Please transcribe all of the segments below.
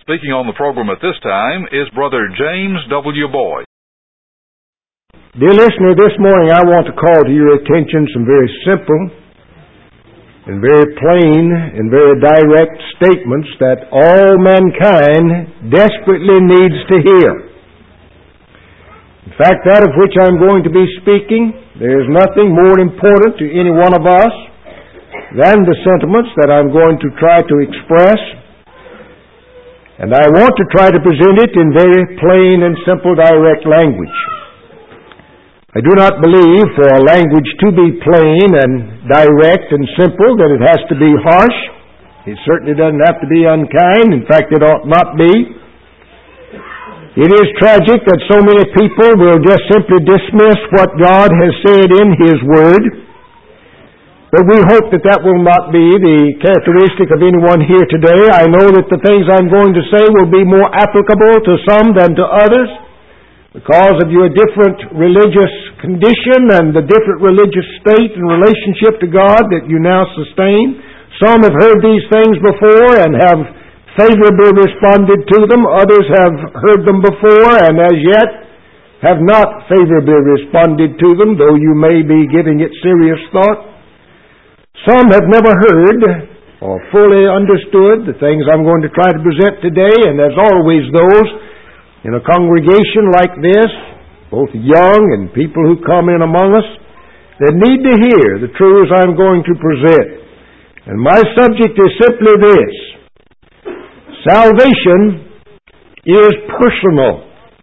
Speaking on the program at this time is Brother James W. Boyd. Dear listener, this morning I want to call to your attention some very simple and very plain and very direct statements that all mankind desperately needs to hear. In fact, that of which I'm going to be speaking, there is nothing more important to any one of us than the sentiments that I'm going to try to express. And I want to try to present it in very plain and simple, direct language. I do not believe for a language to be plain and direct and simple that it has to be harsh. It certainly doesn't have to be unkind. In fact, it ought not be. It is tragic that so many people will just simply dismiss what God has said in His Word. But we hope that that will not be the characteristic of anyone here today. I know that the things I'm going to say will be more applicable to some than to others because of your different religious condition and the different religious state and relationship to God that you now sustain. Some have heard these things before and have favorably responded to them. Others have heard them before and as yet have not favorably responded to them, though you may be giving it serious thought. Some have never heard or fully understood the things I'm going to try to present today, and there's always those in a congregation like this, both young and people who come in among us, that need to hear the truths I'm going to present. And my subject is simply this: salvation is personal.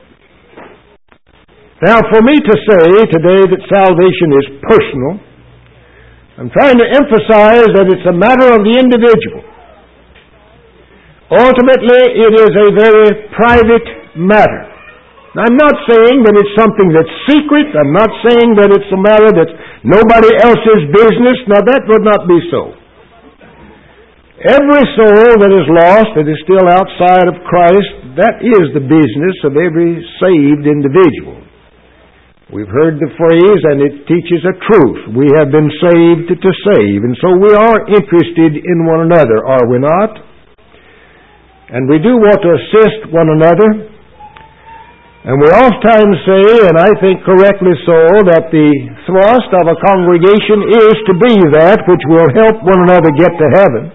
Now, for me to say today that salvation is personal, I'm trying to emphasize that it's a matter of the individual. Ultimately, it is a very private matter. I'm not saying that it's something that's secret. I'm not saying that it's a matter that's nobody else's business. Now, that would not be so. Every soul that is lost, that is still outside of Christ, that is the business of every saved individual. We've heard the phrase, and it teaches a truth. We have been saved to save, and so we are interested in one another, are we not? And we do want to assist one another. And we oftentimes say, and I think correctly so, that the thrust of a congregation is to be that which will help one another get to heaven.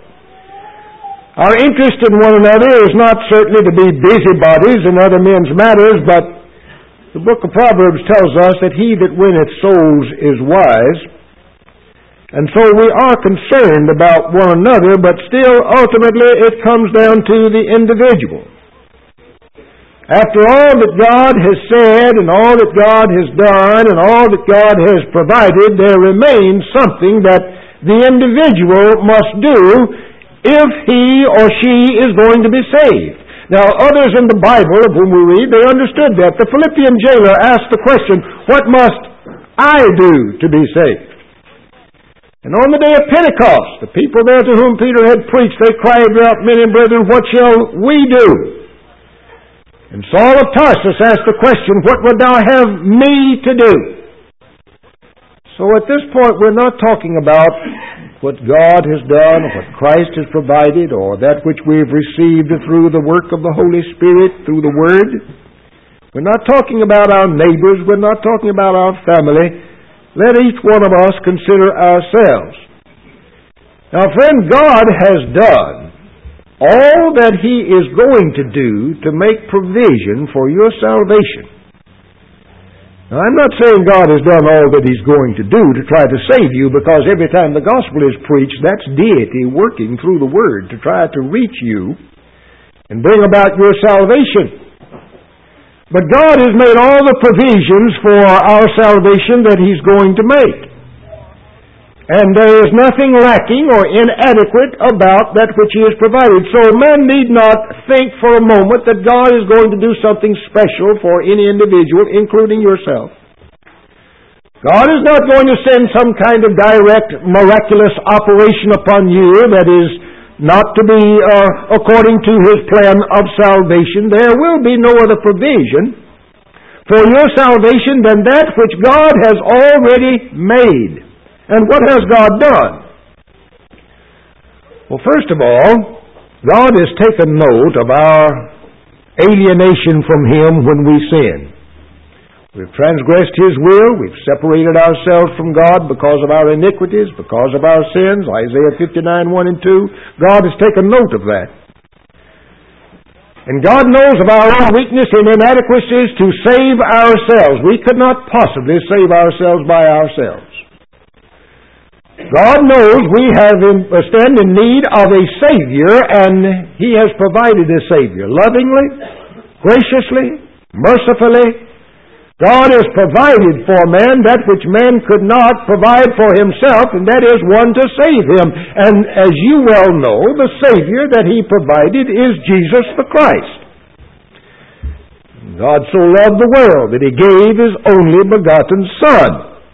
Our interest in one another is not certainly to be busybodies in other men's matters, but the book of Proverbs tells us that he that winneth souls is wise. And so we are concerned about one another, but still, ultimately, it comes down to the individual. After all that God has said, and all that God has done, and all that God has provided, there remains something that the individual must do if he or she is going to be saved. Now, others in the Bible of whom we read, they understood that. The Philippian jailer asked the question, what must I do to be saved? And on the day of Pentecost, the people there to whom Peter had preached, they cried out, men and brethren, what shall we do? And Saul of Tarsus asked the question, what would thou have me to do? So at this point, we're not talking about what God has done, or what Christ has provided, or that which we have received through the work of the Holy Spirit, through the Word. We're not talking about our neighbors. We're not talking about our family. Let each one of us consider ourselves. Now, friend, God has done all that He is going to do to make provision for your salvation. Now, I'm not saying God has done all that He's going to do to try to save you, because every time the gospel is preached, that's deity working through the Word to try to reach you and bring about your salvation. But God has made all the provisions for our salvation that He's going to make. And there is nothing lacking or inadequate about that which He has provided. So man need not think for a moment that God is going to do something special for any individual, including yourself. God is not going to send some kind of direct, miraculous operation upon you that is not to be according to His plan of salvation. There will be no other provision for your salvation than that which God has already made. And what has God done? Well, first of all, God has taken note of our alienation from Him when we sin. We've transgressed His will. We've separated ourselves from God because of our iniquities, because of our sins. Isaiah 59, 1 and 2. God has taken note of that. And God knows of our own weakness and inadequacies to save ourselves. We could not possibly save ourselves by ourselves. God knows we stand in need of a Savior, and He has provided a Savior lovingly, graciously, mercifully. God has provided for man that which man could not provide for himself, and that is one to save him. And as you well know, the Savior that He provided is Jesus the Christ. God so loved the world that He gave His only begotten Son.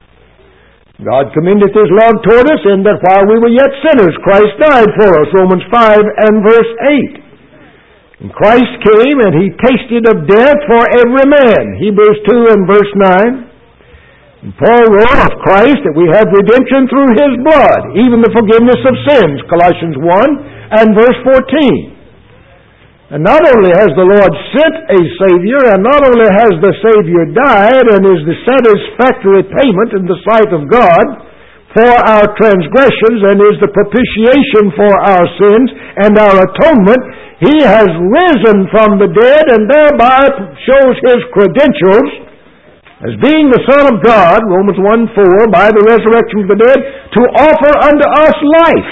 God commendeth His love toward us in that while we were yet sinners, Christ died for us, Romans 5 and verse 8. And Christ came and He tasted of death for every man, Hebrews 2 and verse 9. And Paul wrote of Christ that we have redemption through His blood, even the forgiveness of sins, Colossians 1 and verse 14. And not only has the Lord sent a Savior, and not only has the Savior died and is the satisfactory payment in the sight of God for our transgressions and is the propitiation for our sins and our atonement, He has risen from the dead and thereby shows His credentials as being the Son of God, Romans 1:4, by the resurrection of the dead, to offer unto us life.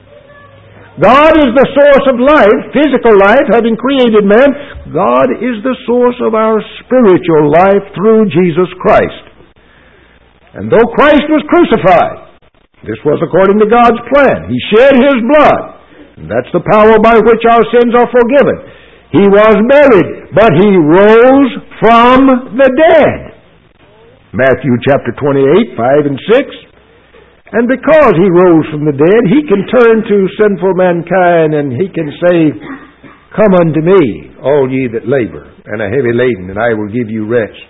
God is the source of life, physical life, having created man. God is the source of our spiritual life through Jesus Christ. And though Christ was crucified, this was according to God's plan. He shed His blood. And that's the power by which our sins are forgiven. He was buried, but He rose from the dead. Matthew chapter 28, 5 and 6. And because He rose from the dead, He can turn to sinful mankind and He can say, "Come unto me, all ye that labor and are heavy laden, and I will give you rest."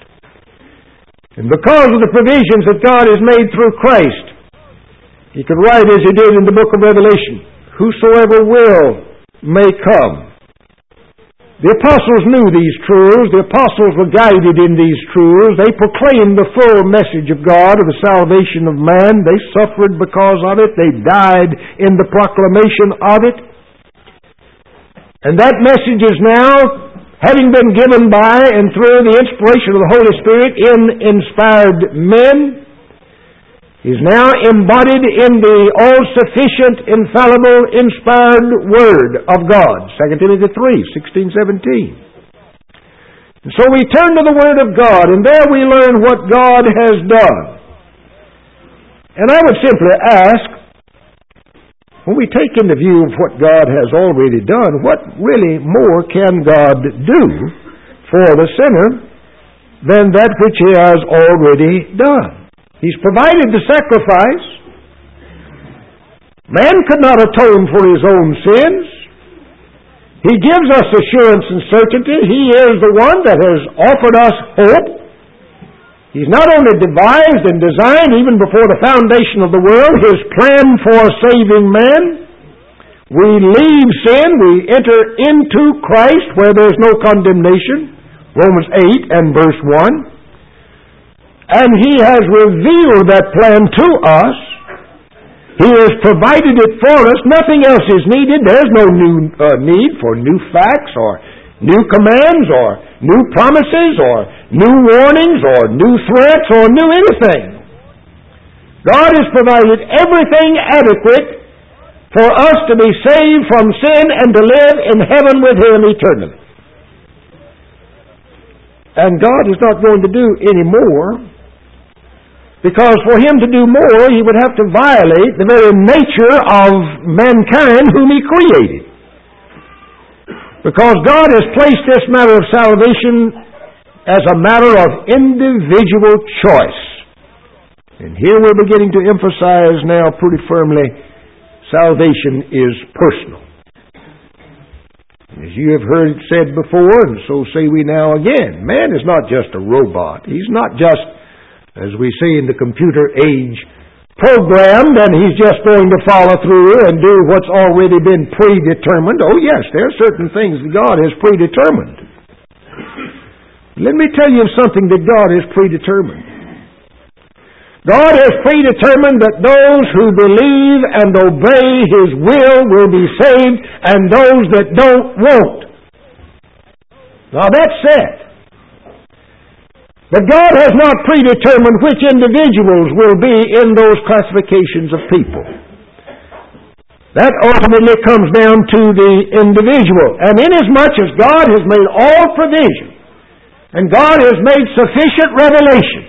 And because of the provisions that God has made through Christ, He could write as He did in the book of Revelation, "Whosoever will may come." The apostles knew these truths. The apostles were guided in these truths. They proclaimed the full message of God, of the salvation of man. They suffered because of it. They died in the proclamation of it. And that message is now, having been given by and through the inspiration of the Holy Spirit in inspired men, is now embodied in the all-sufficient, infallible, inspired Word of God. 2 Timothy 3, 16, 17. And so we turn to the Word of God, and there we learn what God has done. And I would simply ask, when we take into view of what God has already done, what really more can God do for the sinner than that which He has already done? He's provided the sacrifice. Man could not atone for his own sins. He gives us assurance and certainty. He is the one that has offered us hope. He's not only devised and designed, even before the foundation of the world, His plan for saving man. We leave sin, we enter into Christ where there's no condemnation. Romans 8 and verse 1. And He has revealed that plan to us. He has provided it for us. Nothing else is needed. There's no new need for new facts or new commands or new promises or new warnings or new threats or new anything. God has provided everything adequate for us to be saved from sin and to live in heaven with Him eternally. And God is not going to do any more, because for Him to do more, He would have to violate the very nature of mankind whom He created. Because God has placed this matter of salvation as a matter of individual choice. And here we're beginning to emphasize now pretty firmly, salvation is personal. As you have heard it said before, and so say we now again, man is not just a robot. He's not just, as we say in the computer age, programmed and he's just going to follow through and do what's already been predetermined. Oh yes, there are certain things that God has predetermined. Let me tell you something that God has predetermined. God has predetermined that those who believe and obey His will be saved, and those that don't won't. Now that's set. But God has not predetermined which individuals will be in those classifications of people. That ultimately comes down to the individual. And inasmuch as God has made all provision, and God has made sufficient revelation,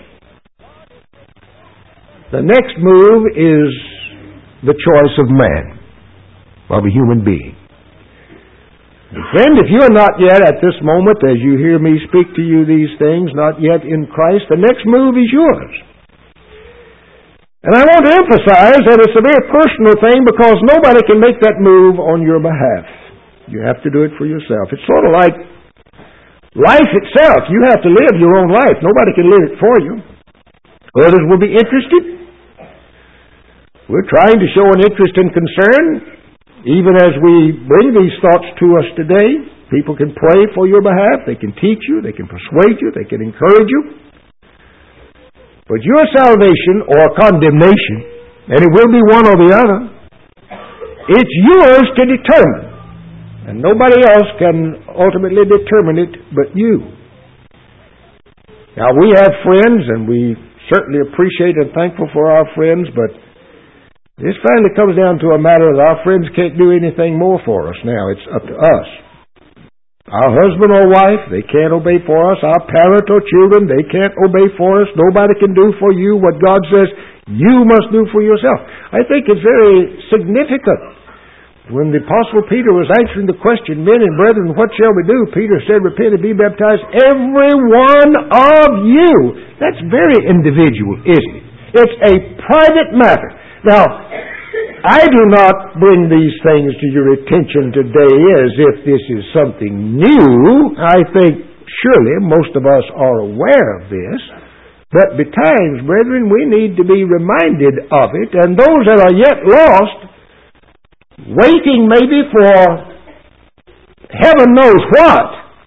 the next move is the choice of man, of a human being. Friend, if you're not yet at this moment, as you hear me speak to you these things, not yet in Christ, the next move is yours. And I want to emphasize that it's a very personal thing because nobody can make that move on your behalf. You have to do it for yourself. It's sort of like life itself. You have to live your own life. Nobody can live it for you. Others will be interested. We're trying to show an interest and concern. Even as we bring these thoughts to us today, people can pray for your behalf, they can teach you, they can persuade you, they can encourage you. But your salvation or condemnation, and it will be one or the other, it's yours to determine. And nobody else can ultimately determine it but you. Now we have friends, and we certainly appreciate and thankful for our friends, but this finally comes down to a matter that our friends can't do anything more for us now. It's up to us. Our husband or wife, they can't obey for us. Our parent or children, they can't obey for us. Nobody can do for you what God says you must do for yourself. I think it's very significant. When the Apostle Peter was answering the question, men and brethren, what shall we do? Peter said, repent and be baptized, every one of you. That's very individual, isn't it? It's a private matter. Now, I do not bring these things to your attention today as if this is something new. I think surely most of us are aware of this. But betimes, brethren, we need to be reminded of it. And those that are yet lost, waiting maybe for heaven knows what,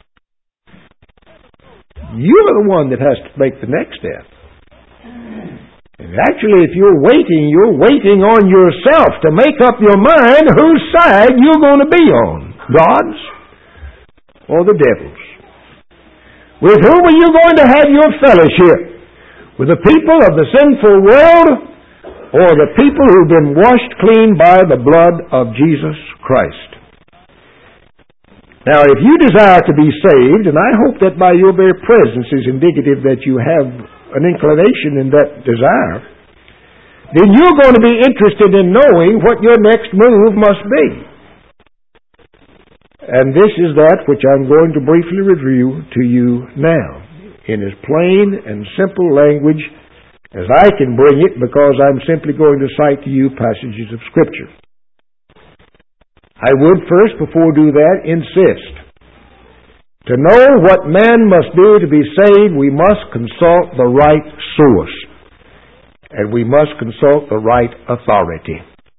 you're the one that has to make the next step. And actually, if you're waiting on yourself to make up your mind whose side you're going to be on, God's or the devil's. With whom are you going to have your fellowship? With the people of the sinful world or the people who've been washed clean by the blood of Jesus Christ? Now, if you desire to be saved, and I hope that by your very presence is indicative that you have an inclination in that desire, then you're going to be interested in knowing what your next move must be. And this is that which I'm going to briefly review to you now, in as plain and simple language as I can bring it, because I'm simply going to cite to you passages of Scripture. I would first, before I do that, insist. To know what man must do to be saved, we must consult the right source. And we must consult the right authority.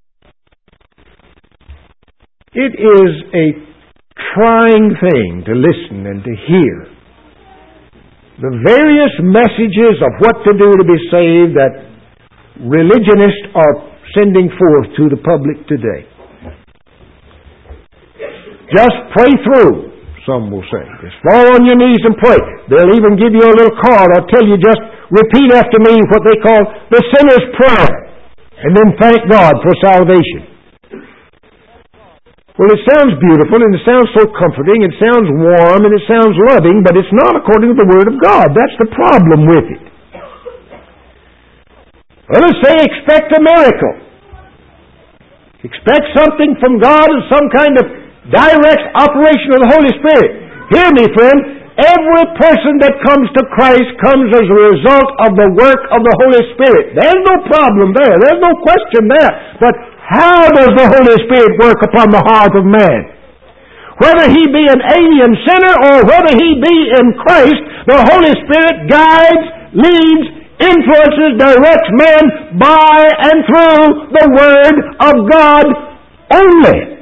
It is a trying thing to listen and to hear the various messages of what to do to be saved that religionists are sending forth to the public today. Just pray through. Some will say. Just fall on your knees and pray. They'll even give you a little card or tell you just repeat after me what they call the sinner's prayer. And then thank God for salvation. Well, it sounds beautiful and it sounds so comforting, it sounds warm and it sounds loving, but it's not according to the Word of God. That's the problem with it. Others say expect a miracle. Expect something from God and some kind of direct operation of the Holy Spirit. Hear me, friend. Every person that comes to Christ comes as a result of the work of the Holy Spirit. There's no problem there. There's no question there. But how does the Holy Spirit work upon the heart of man? Whether he be an alien sinner or whether he be in Christ, the Holy Spirit guides, leads, influences, directs man by and through the Word of God only.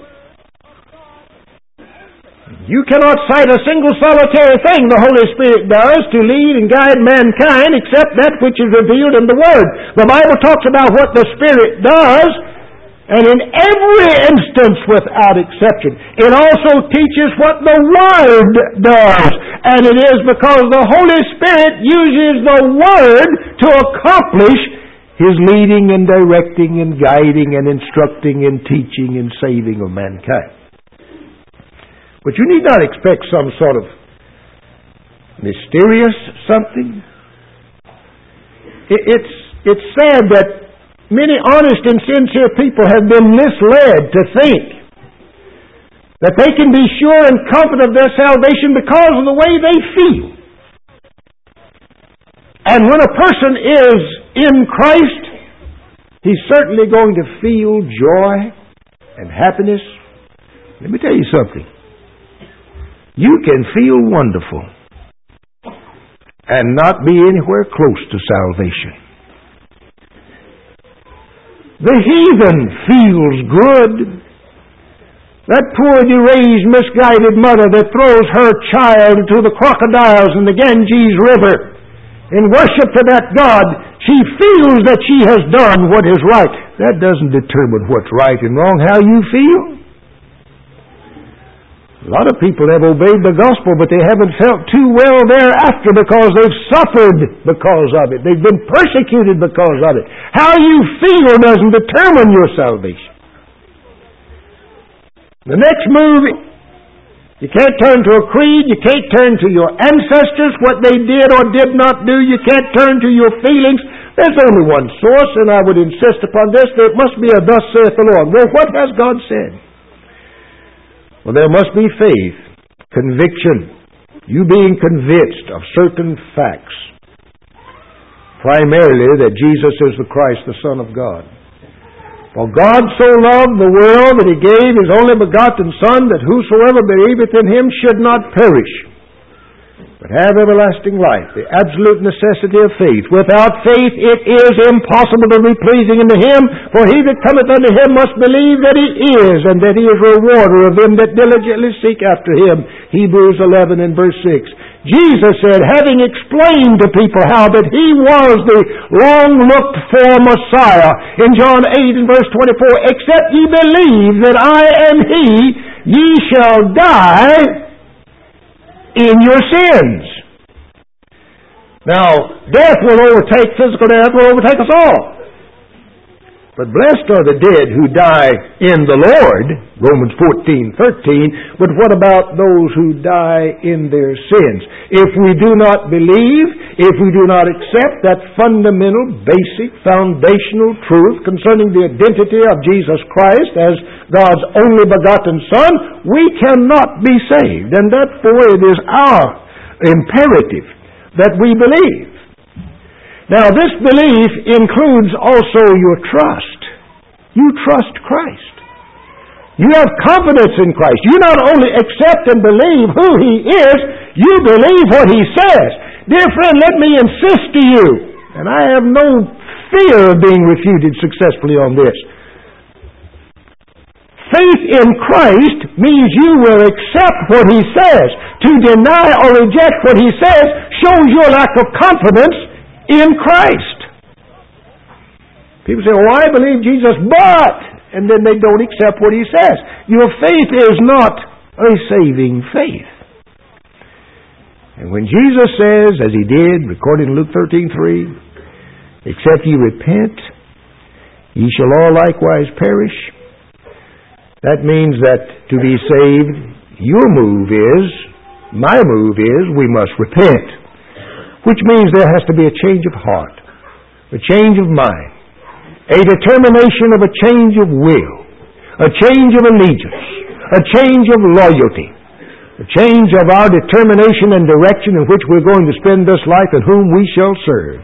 You cannot cite a single solitary thing the Holy Spirit does to lead and guide mankind except that which is revealed in the Word. The Bible talks about what the Spirit does, and in every instance without exception. It also teaches what the Word does. And it is because the Holy Spirit uses the Word to accomplish His leading and directing and guiding and instructing and teaching and saving of mankind. But you need not expect some sort of mysterious something. It's sad that many honest and sincere people have been misled to think that they can be sure and confident of their salvation because of the way they feel. And when a person is in Christ, he's certainly going to feel joy and happiness. Let me tell you something. You can feel wonderful and not be anywhere close to salvation. The heathen feels good. That poor, deranged, misguided mother that throws her child into the crocodiles in the Ganges River in worship to that God, she feels that she has done what is right. That doesn't determine what's right and wrong, how you feel. A lot of people have obeyed the gospel, but they haven't felt too well thereafter because they've suffered because of it. They've been persecuted because of it. How you feel doesn't determine your salvation. The next move, you can't turn to a creed, you can't turn to your ancestors, what they did or did not do, you can't turn to your feelings. There's only one source, and I would insist upon this, there must be a thus saith the Lord. Well, what has God said? Well, there must be faith, conviction, you being convinced of certain facts. Primarily that Jesus is the Christ, the Son of God. For God so loved the world that He gave His only begotten Son, that whosoever believeth in Him should not perish, but have everlasting life. The absolute necessity of faith. Without faith it is impossible to be pleasing unto Him, for he that cometh unto Him must believe that He is, and that He is a rewarder of them that diligently seek after Him. Hebrews 11 and verse 6. Jesus said, having explained to people how that He was the long-looked-for Messiah, in John 8 and verse 24, except ye believe that I am He, ye shall die in your sins. Now, death will overtake, physical death will overtake us all. But blessed are the dead who die in the Lord, Romans 14:13. But what about those who die in their sins? If we do not believe, if we do not accept that fundamental, basic, foundational truth concerning the identity of Jesus Christ as God's only begotten Son, we cannot be saved. And therefore it is our imperative that we believe. Now, this belief includes also your trust. You trust Christ. You have confidence in Christ. You not only accept and believe who He is, you believe what He says. Dear friend, let me insist to you, and I have no fear of being refuted successfully on this. Faith in Christ means you will accept what He says. To deny or reject what He says shows your lack of confidence in Christ. People say, oh, I believe Jesus, but, and then they don't accept what He says. Your faith is not a saving faith. And when Jesus says, as He did, recorded in Luke 13:3, except ye repent, ye shall all likewise perish. That means that to be saved, your move is, my move is, we must repent. Which means there has to be a change of heart, a change of mind, a determination of a change of will, a change of allegiance, a change of loyalty, a change of our determination and direction in which we're going to spend this life and whom we shall serve.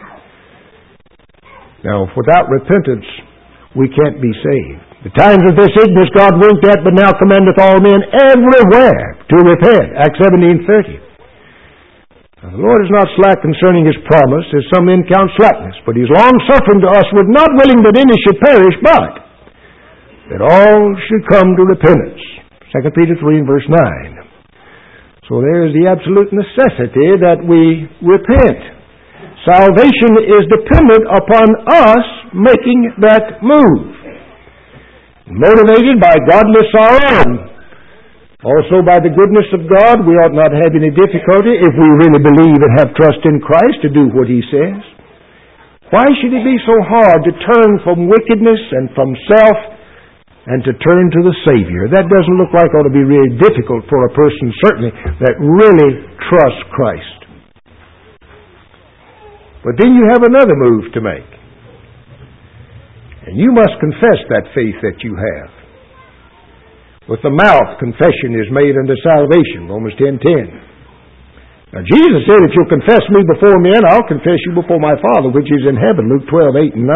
Now, without repentance, we can't be saved. The times of this ignorance God winked at, but now commandeth all men everywhere to repent. Acts 17:30. The Lord is not slack concerning His promise, as some men count slackness, but He is long-suffering to us, with not willing that any should perish, but that all should come to repentance. 2 Peter 3 and verse 9. So there is the absolute necessity that we repent. Salvation is dependent upon us making that move. Motivated by godly sorrow and also by the goodness of God, we ought not have any difficulty if we really believe and have trust in Christ to do what He says. Why should it be so hard to turn from wickedness and from self and to turn to the Savior? That doesn't look like it ought to be really difficult for a person, certainly, that really trusts Christ. But then you have another move to make. And you must confess that faith that you have. With the mouth, confession is made unto salvation, Romans 10:10. Now Jesus said, if you'll confess me before men, I'll confess you before my Father, which is in heaven, Luke 12:8 and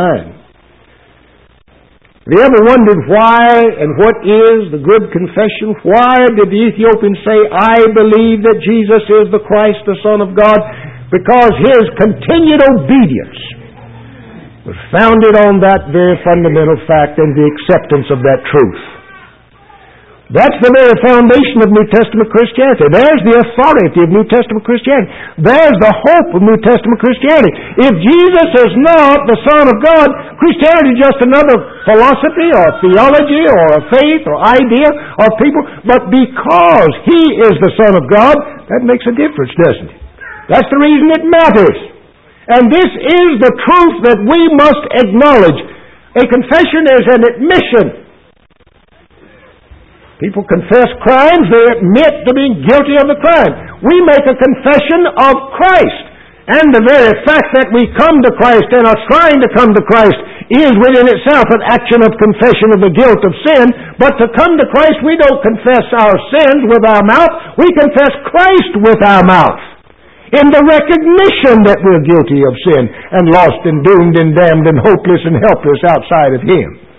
9. Have you ever wondered why and what is the good confession? Why did the Ethiopian say, I believe that Jesus is the Christ, the Son of God? Because his continued obedience was founded on that very fundamental fact and the acceptance of that truth. That's the very foundation of New Testament Christianity. There's the authority of New Testament Christianity. There's the hope of New Testament Christianity. If Jesus is not the Son of God, Christianity is just another philosophy or theology or a faith or idea of people. But because He is the Son of God, that makes a difference, doesn't it? That's the reason it matters. And this is the truth that we must acknowledge. A confession is an admission. People confess crimes, they admit to being guilty of the crime. We make a confession of Christ. And the very fact that we come to Christ and are trying to come to Christ is within itself an action of confession of the guilt of sin. But to come to Christ, we don't confess our sins with our mouth. We confess Christ with our mouth. In the recognition that we're guilty of sin and lost and doomed and damned and hopeless and helpless outside of Him.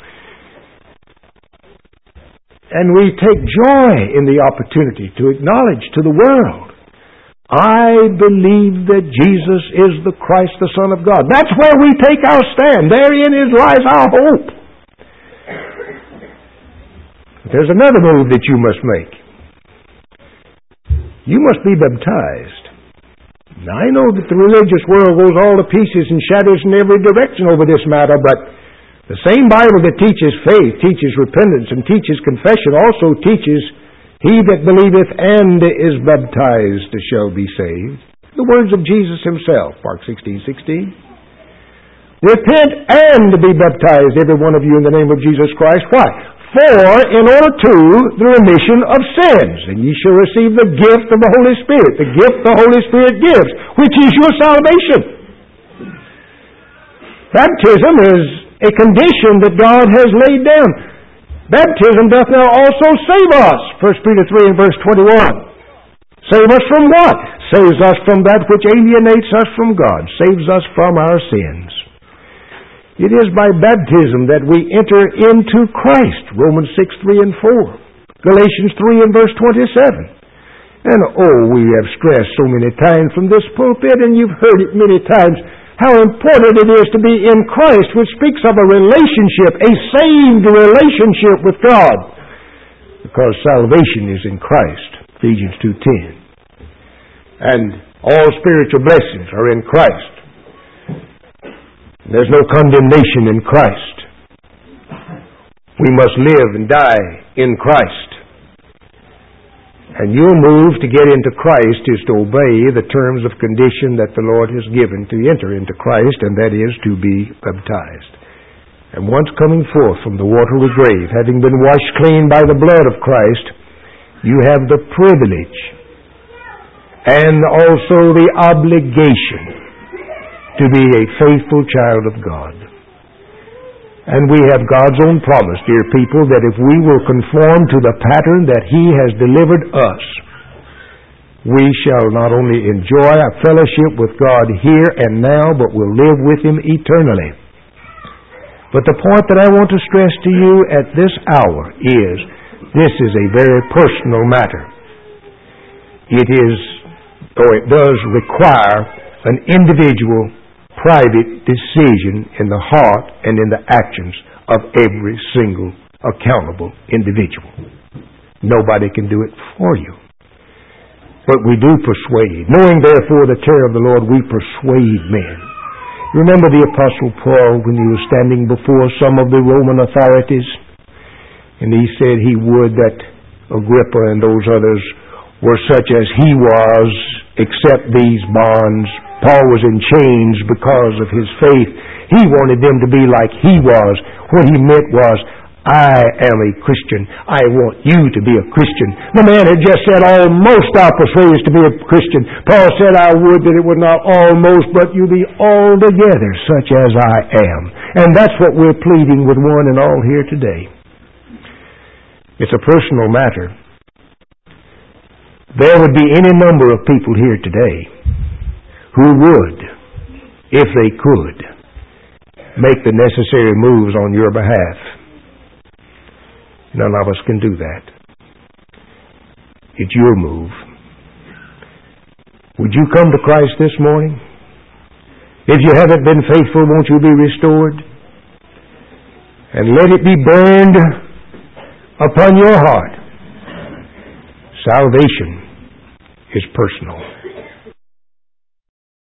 And we take joy in the opportunity to acknowledge to the world, I believe that Jesus is the Christ, the Son of God. That's where we take our stand. Therein lies our hope. But there's another move that you must make. You must be baptized. Now, I know that the religious world goes all to pieces and shatters in every direction over this matter, but the same Bible that teaches faith, teaches repentance, and teaches confession also teaches, he that believeth and is baptized shall be saved. The words of Jesus Himself, Mark 16:16. Repent and be baptized, every one of you, in the name of Jesus Christ. Why? For in order to the remission of sins, and ye shall receive the gift of the Holy Spirit. The gift the Holy Spirit gives, which is your salvation. Baptism is a condition that God has laid down. Baptism doth now also save us. 1 Peter 3 and verse 21. Save us from what? Saves us from that which alienates us from God. Saves us from our sins. It is by baptism that we enter into Christ. Romans 6:3 and 4. Galatians 3 and verse 27. And we have stressed so many times from this pulpit, and you've heard it many times, how important it is to be in Christ, which speaks of a relationship, a saved relationship with God. Because salvation is in Christ, Ephesians 2:10. And all spiritual blessings are in Christ. There's no condemnation in Christ. We must live and die in Christ. And your move to get into Christ is to obey the terms of condition that the Lord has given to enter into Christ, and that is to be baptized. And once coming forth from the watery grave, having been washed clean by the blood of Christ, you have the privilege and also the obligation to be a faithful child of God. And we have God's own promise, dear people, that if we will conform to the pattern that He has delivered us, we shall not only enjoy a fellowship with God here and now, but will live with Him eternally. But the point that I want to stress to you at this hour is, this is a very personal matter. It is or it does require an individual, private decision in the heart and in the actions of every single accountable individual. Nobody can do it for you. But we do persuade. Knowing therefore the terror of the Lord, we persuade men. Remember the Apostle Paul when he was standing before some of the Roman authorities, and he said he would that Agrippa and those others were such as he was, except these bonds. Paul was in chains because of his faith. He wanted them to be like he was. What he meant was, I am a Christian. I want you to be a Christian. The man had just said, almost thou persuadest to be a Christian. Paul said, I would that it were not almost, but you be altogether such as I am. And that's what we're pleading with one and all here today. It's a personal matter. There would be any number of people here today who would, if they could, make the necessary moves on your behalf. None of us can do that. It's your move. Would you come to Christ this morning? If you haven't been faithful, won't you be restored? And let it be burned upon your heart. Salvation is personal.